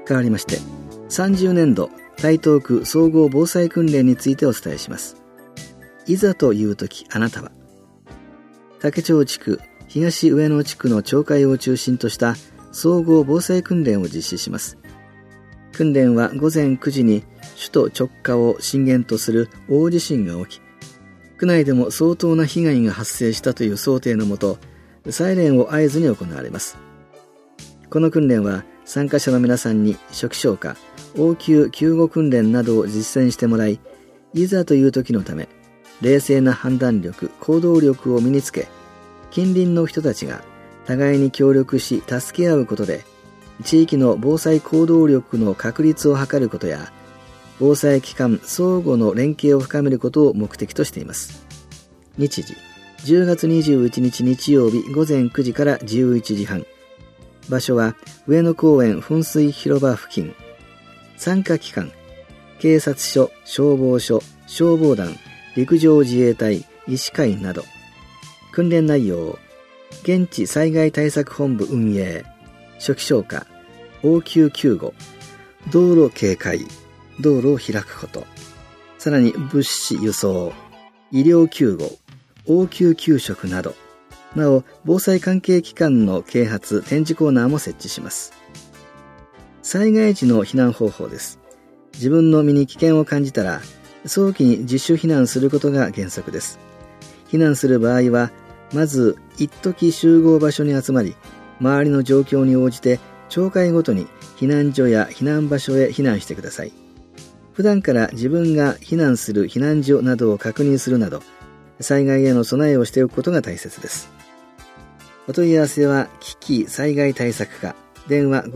変わりまして30年度台東区総合防災訓練についてお伝えします。いざという時あなたは。竹町地区、東上野地区の町会を中心とした総合防災訓練を実施します。訓練は午前9時に首都直下を震源とする大地震が起き、区内でも相当な被害が発生したという想定のもと、サイレンを合図に行われます。この訓練は参加者の皆さんに初期消火、応急救護訓練などを実践してもらい、いざという時のため冷静な判断力、行動力を身につけ、近隣の人たちが互いに協力し助け合うことで地域の防災行動力の確立を図ることや、防災機関相互の連携を深めることを目的としています。日時10月21日日曜日午前9時から11時半。場所は上野公園噴水広場付近。参加機関警察署、消防署、消防団、陸上自衛隊、医師会など。訓練内容、現地災害対策本部運営、初期消火、応急救護、道路警戒、道路を開くこと、さらに物資輸送、医療救護、応急給食など、なお防災関係機関の啓発展示コーナーも設置します。災害時の避難方法です。自分の身に危険を感じたら早期に自主避難することが原則です。避難する場合はまず一時集合場所に集まり、周りの状況に応じて町会ごとに避難所や避難場所へ避難してください。普段から自分が避難する避難所などを確認するなど、災害への備えをしておくことが大切です。お問い合わせは危機災害対策課、電話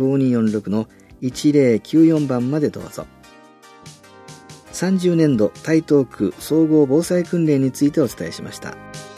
5246-1094 番までどうぞ。30年度台東区総合防災訓練についてお伝えしました。